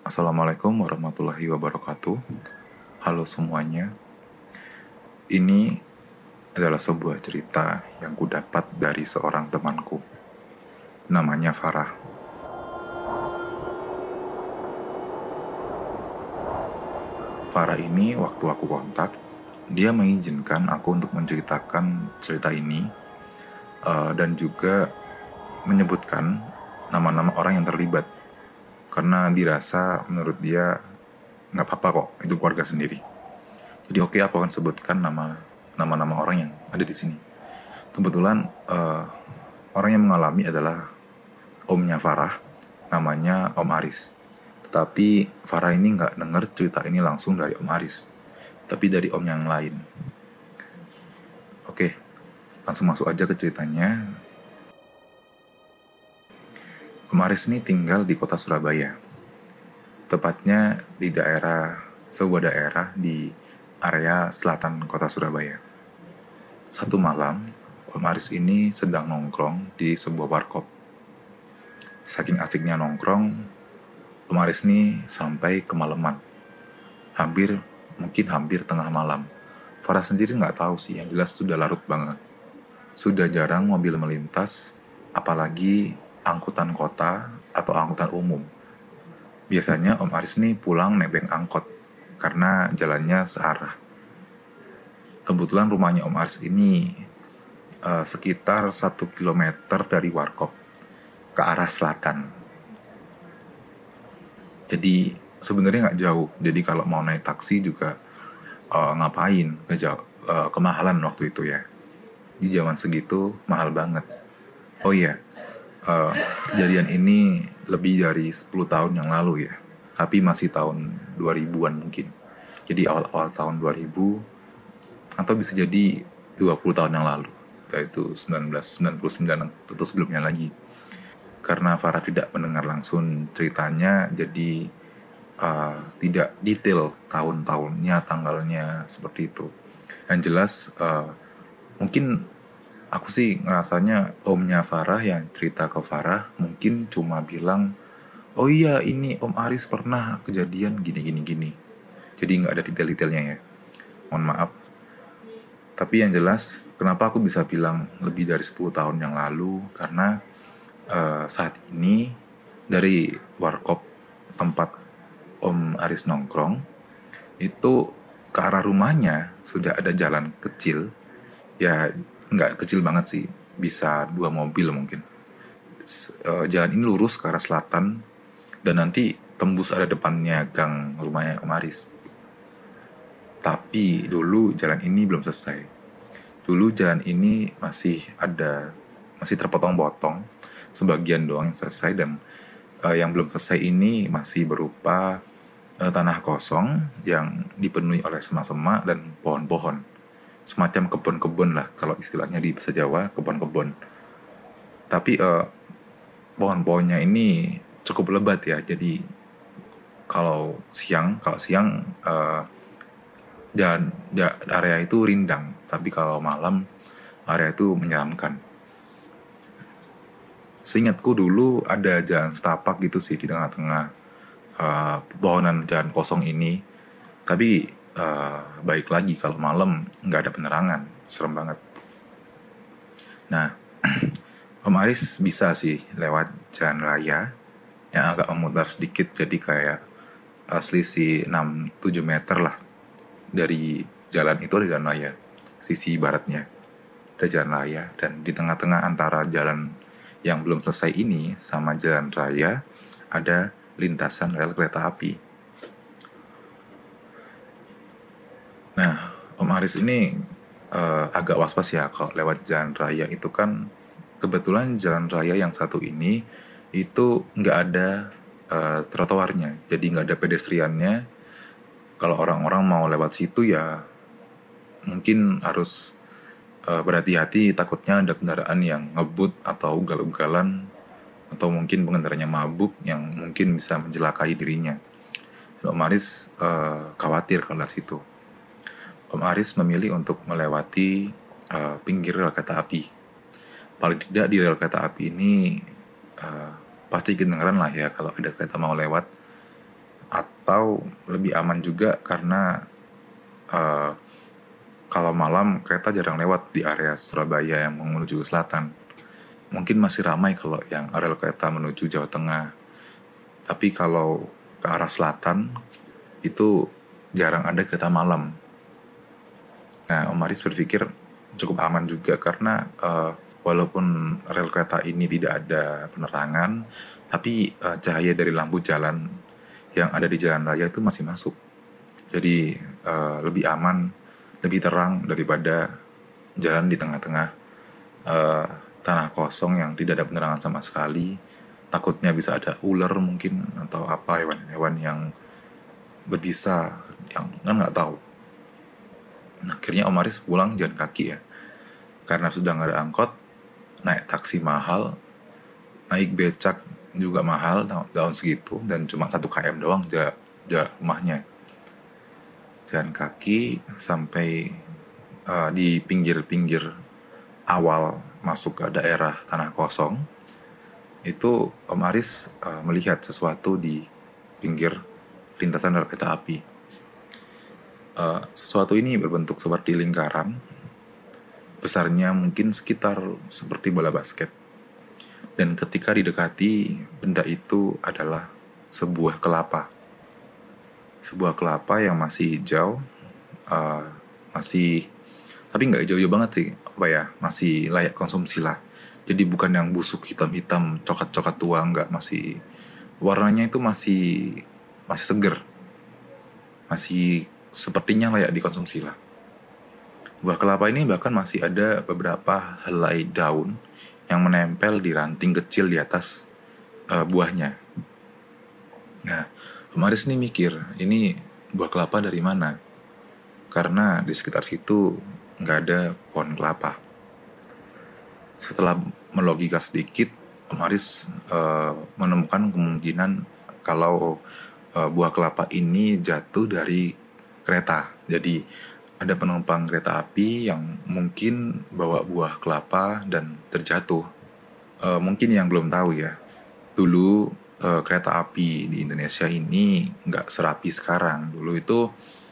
Assalamualaikum warahmatullahi wabarakatuh. Halo semuanya. Ini adalah sebuah cerita yang kudapat dari seorang temanku. Namanya Farah. Farah ini waktu aku kontak, dia mengizinkan aku untuk menceritakan cerita ini dan juga menyebutkan nama-nama orang yang terlibat. Karena dirasa menurut dia nggak apa-apa kok, itu keluarga sendiri. Jadi oke, aku akan sebutkan nama-nama orang yang ada di sini. Kebetulan orang yang mengalami adalah omnya Farah, namanya Om Aris. Tetapi Farah ini nggak dengar cerita ini langsung dari Om Aris, tapi dari om yang lain. Oke, langsung masuk aja ke ceritanya. Om Aris ini tinggal di kota Surabaya. Tepatnya di sebuah daerah di area selatan kota Surabaya. Satu malam, Om Aris ini sedang nongkrong di sebuah warkop. Saking asiknya nongkrong, Om Aris ini sampai kemalaman. Mungkin hampir tengah malam. Farah sendiri nggak tahu sih, yang jelas sudah larut banget. Sudah jarang mobil melintas, apalagi angkutan kota atau angkutan umum. Biasanya Om Aris ini pulang nebeng angkot karena jalannya searah. Kebetulan rumahnya Om Aris ini sekitar 1 kilometer dari warkop ke arah selatan. Jadi sebenarnya nggak jauh. Jadi kalau mau naik taksi juga ngapain kemahalan waktu itu ya. Di zaman segitu mahal banget. Oh iya, kejadian ini lebih dari 10 tahun yang lalu ya. Tapi masih tahun 2000-an mungkin. Jadi awal-awal tahun 2000 atau bisa jadi 20 tahun yang lalu. Yaitu 1999 atau sebelumnya lagi. Karena Farah tidak mendengar langsung ceritanya, jadi tidak detail tahun-tahunnya, tanggalnya seperti itu. Yang jelas mungkin aku sih ngerasanya omnya Farah yang cerita ke Farah mungkin cuma bilang, oh iya ini Om Aris pernah kejadian gini. Jadi gak ada detail-detailnya ya. Mohon maaf. Tapi yang jelas kenapa aku bisa bilang lebih dari 10 tahun yang lalu, karena saat ini dari warkop tempat Om Aris nongkrong itu ke arah rumahnya sudah ada jalan kecil. Ya nggak kecil banget sih, bisa 2 mobil mungkin. Jalan ini lurus ke arah selatan dan nanti tembus ada depannya gang rumahnya Om Aris. Tapi dulu jalan ini belum selesai. Dulu jalan ini masih terpotong-potong, sebagian doang yang selesai, dan yang belum selesai ini masih berupa tanah kosong yang dipenuhi oleh semak-semak dan pohon-pohon. Semacam kebun-kebun lah, kalau istilahnya di bahasa Jawa, kebun-kebun. Tapi pohon-pohonnya ini cukup lebat ya, jadi kalau siang area itu rindang, tapi kalau malam area itu menyeramkan. Seingatku dulu ada jalan setapak gitu sih di tengah-tengah pepohonan jalan kosong ini. Tapi baik lagi kalau malam nggak ada penerangan, serem banget. Nah, Om Aris bisa sih lewat jalan raya yang agak memutar sedikit, jadi kayak selisih 6-7 meter lah dari jalan itu ada jalan raya. Sisi baratnya ada jalan raya, dan di tengah-tengah antara jalan yang belum selesai ini sama jalan raya ada lintasan rel kereta api. Nah, Om Aris ini agak was-was ya kalau lewat jalan raya itu kan. Kebetulan jalan raya yang satu ini itu nggak ada trotoarnya, jadi nggak ada pedestriannya. Kalau orang-orang mau lewat situ ya mungkin harus berhati-hati, takutnya ada kendaraan yang ngebut atau ugal-ugalan, atau mungkin pengendaranya mabuk yang mungkin bisa menjelakai dirinya. Dan Om Aris khawatir kalau lewat situ. Om Aris memilih untuk melewati pinggir rel kereta api. Paling tidak di rel kereta api, ini pasti kedengeran lah ya kalau ada kereta mau lewat. Atau lebih aman juga karena uh, kalau malam kereta jarang lewat di area Surabaya yang menuju ke selatan. Mungkin masih ramai kalau yang rel kereta menuju Jawa Tengah. Tapi kalau ke arah selatan itu jarang ada kereta malam. Nah, Om Aris berpikir cukup aman juga karena walaupun rel kereta ini tidak ada penerangan, tapi cahaya dari lampu jalan yang ada di jalan raya itu masih masuk. Jadi lebih aman, lebih terang daripada jalan di tengah-tengah uh, tanah kosong yang tidak ada penerangan sama sekali. Takutnya bisa ada ular mungkin atau apa hewan-hewan yang berbisa yang kan nggak tahu. Nah, akhirnya Om Aris pulang jalan kaki ya, karena sudah nggak ada angkot, naik taksi mahal, naik becak juga mahal tahun segitu dan cuma 1 km doang rumahnya. Jalan kaki sampai di pinggir-pinggir awal masuk ke daerah tanah kosong. Itu Om Aris melihat sesuatu di pinggir lintasan rel kereta api. Sesuatu ini berbentuk seperti lingkaran, besarnya mungkin sekitar seperti bola basket. Dan ketika didekati, benda itu adalah sebuah kelapa. Sebuah kelapa yang masih hijau, masih, tapi nggak hijau-hijau banget sih, masih layak konsumsi lah. Jadi bukan yang busuk hitam-hitam, coklat-coklat tua, nggak, masih warnanya itu masih seger, masih sepertinya layak dikonsumsi lah. Buah kelapa ini bahkan masih ada beberapa helai daun yang menempel di ranting kecil di atas buahnya. Nah, Om Aris nih mikir, ini buah kelapa dari mana? Karena di sekitar situ nggak ada pohon kelapa. Setelah melogika sedikit, Om Aris menemukan kemungkinan kalau buah kelapa ini jatuh dari kereta. Jadi ada penumpang kereta api yang mungkin bawa buah kelapa dan terjatuh. Mungkin yang belum tahu ya, dulu kereta api di Indonesia ini nggak serapi sekarang. Dulu itu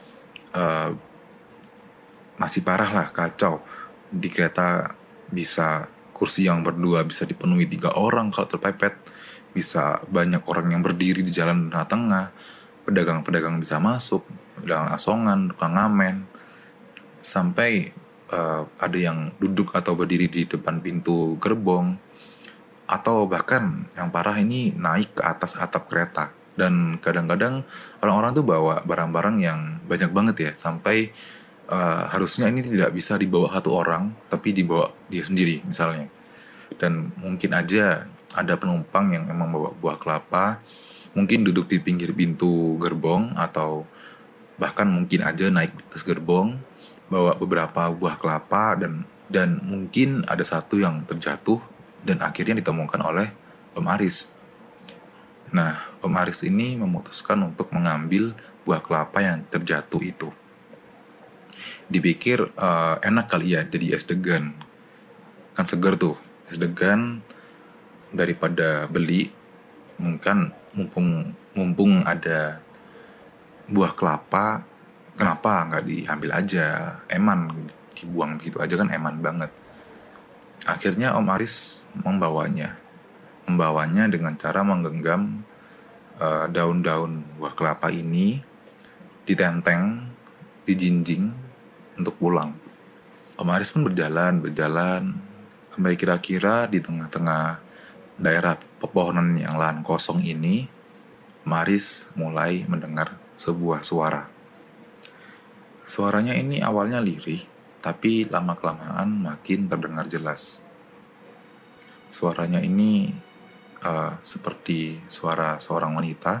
masih parah lah, kacau. Di kereta bisa kursi yang berdua bisa dipenuhi 3 orang kalau terpepet. Bisa banyak orang yang berdiri di jalan tengah-tengah. Pedagang-pedagang bisa masuk, pedagang asongan, tukang ngamen. Sampai ada yang duduk atau berdiri di depan pintu gerbong. Atau bahkan yang parah ini naik ke atas atap kereta. Dan kadang-kadang orang-orang tuh bawa barang-barang yang banyak banget ya. Sampai harusnya ini tidak bisa dibawa 1 orang, tapi dibawa dia sendiri misalnya. Dan mungkin aja ada penumpang yang emang bawa buah kelapa, mungkin duduk di pinggir pintu gerbong, atau bahkan mungkin aja naik di atas gerbong, bawa beberapa buah kelapa, dan mungkin ada satu yang terjatuh dan akhirnya ditemukan oleh Om Aris. Nah, Om Aris ini memutuskan untuk mengambil buah kelapa yang terjatuh itu. Dipikir enak kali ya jadi es degan, kan seger tuh es degan, daripada beli. Mungkin mumpung ada buah kelapa, kenapa nggak diambil aja, eman, dibuang begitu aja kan eman banget. Akhirnya Om Aris membawanya dengan cara menggenggam daun-daun buah kelapa ini, ditenteng, dijinjing untuk pulang. Om Aris pun berjalan sampai kira-kira di tengah-tengah daerah pepohonan yang lahan kosong ini. Om Aris mulai mendengar sebuah suara. Suaranya ini awalnya lirih, tapi lama-kelamaan makin terdengar jelas. Suaranya ini seperti suara seorang wanita.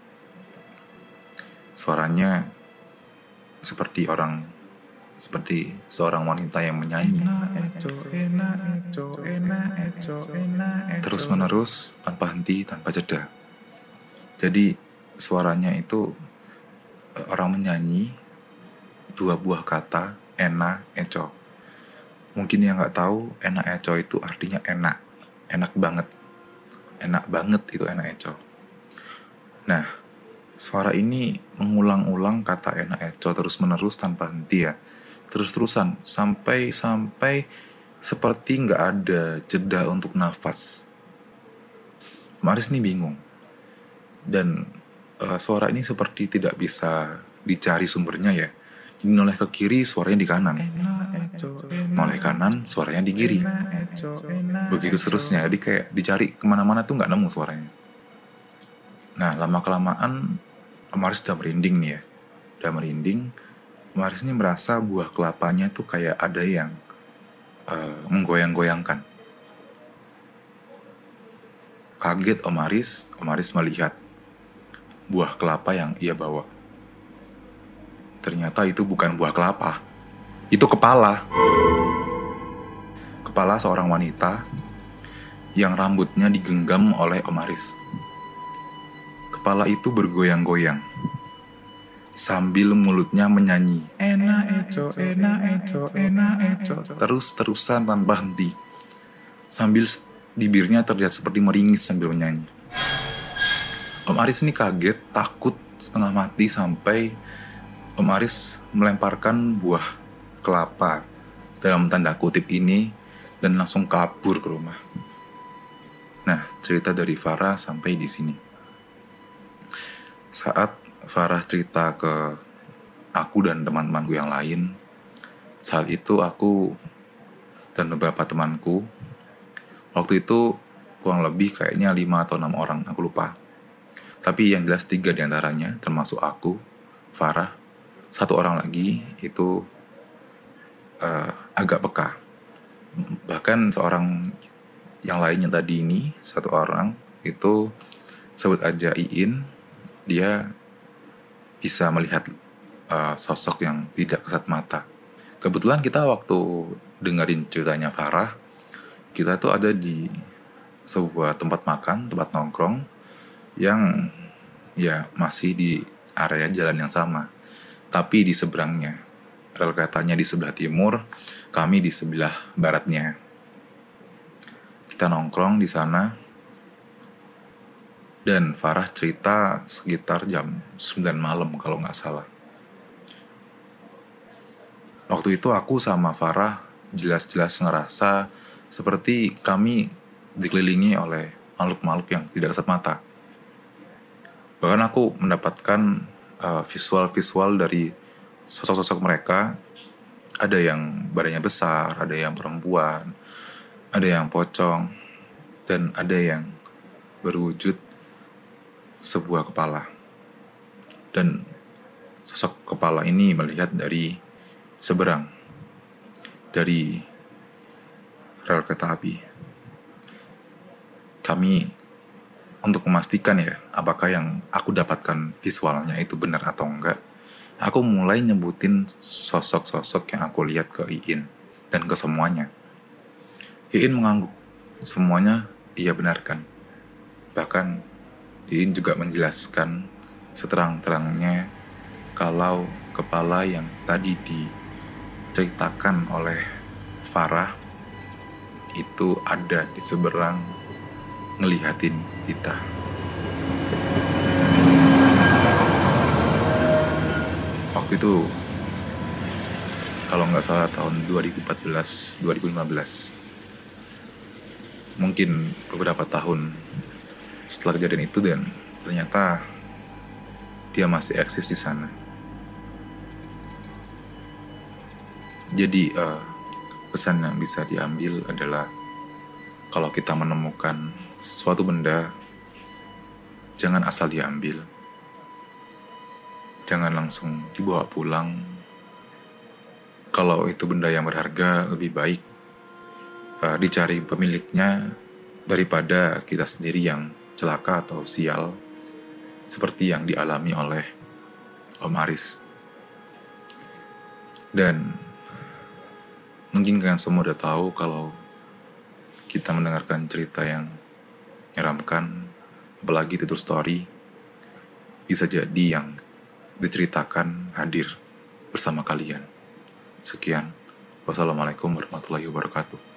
Suaranya seperti seorang wanita yang menyanyi terus menerus, tanpa henti, tanpa jeda. Jadi suaranya itu orang menyanyi 2 buah kata, ena, eco. Mungkin yang nggak tahu, ena eco itu artinya enak banget itu ena eco. Nah, Suara ini mengulang-ulang kata enak eco terus-menerus tanpa henti ya. Terus-terusan sampai seperti nggak ada jeda untuk nafas. Maris nih bingung. Dan suara ini seperti tidak bisa dicari sumbernya ya. Jadi noleh ke kiri suaranya di kanan. Noleh kanan suaranya di kiri. Begitu seterusnya. Jadi kayak dicari kemana-mana tuh nggak nemu suaranya. Nah, lama-kelamaan Maris udah merinding nih ya. Udah merinding. Maris ini merasa buah kelapanya tuh kayak ada yang menggoyang-goyangkan. Kaget Om Maris melihat buah kelapa yang ia bawa. Ternyata itu bukan buah kelapa. Itu kepala. Kepala seorang wanita yang rambutnya digenggam oleh Om Maris. Kepala itu bergoyang-goyang sambil mulutnya menyanyi enak eco, terus-terusan tanpa henti, sambil bibirnya terlihat seperti meringis sambil menyanyi. Om Aris ini kaget, takut, setengah mati sampai Om Aris melemparkan buah kelapa dalam tanda kutip ini dan langsung kabur ke rumah. Nah, cerita dari Farah sampai di sini. Saat Farah cerita ke aku dan teman-temanku yang lain, saat itu aku dan beberapa temanku, waktu itu kurang lebih kayaknya 5 atau 6 orang, aku lupa. Tapi yang jelas 3 diantaranya, termasuk aku, Farah, 1 orang lagi itu agak peka. Bahkan seorang yang lainnya tadi ini, 1 orang itu sebut aja Iin, dia bisa melihat sosok yang tidak kasat mata. Kebetulan kita waktu dengerin ceritanya Farah, kita tuh ada di sebuah tempat makan, tempat nongkrong yang ya masih di area jalan yang sama, tapi di seberangnya. Rel keretanya di sebelah timur, kami di sebelah baratnya. Kita nongkrong di sana. Dan Farah cerita sekitar jam 9 malam kalau nggak salah. Waktu itu aku sama Farah jelas-jelas ngerasa seperti kami dikelilingi oleh makhluk-makhluk yang tidak kasat mata. Bahkan aku mendapatkan visual-visual dari sosok-sosok mereka. Ada yang badannya besar, ada yang perempuan, ada yang pocong, dan ada yang berwujud sebuah kepala. Dan sosok kepala ini melihat dari seberang, dari rel kereta api. Kami untuk memastikan ya apakah yang aku dapatkan visualnya itu benar atau enggak, aku mulai nyebutin sosok-sosok yang aku lihat ke Iin dan ke semuanya. Iin mengangguk, semuanya ia benarkan. Bahkan Iin juga menjelaskan seterang-terangnya kalau kepala yang tadi diceritakan oleh Farah itu ada di seberang ngelihatin kita. Waktu itu kalau nggak salah tahun 2014-2015, mungkin beberapa tahun setelah kejadian itu, dan ternyata dia masih eksis di sana. Jadi pesan yang bisa diambil adalah kalau kita menemukan suatu benda, jangan asal diambil, jangan langsung dibawa pulang. Kalau itu benda yang berharga, lebih baik dicari pemiliknya daripada kita sendiri yang celaka atau sial seperti yang dialami oleh Om Aris. Dan mungkin kalian semua udah tahu kalau kita mendengarkan cerita yang menyeramkan, apalagi itu story, bisa jadi yang diceritakan hadir bersama kalian. Sekian. Wassalamualaikum warahmatullahi wabarakatuh.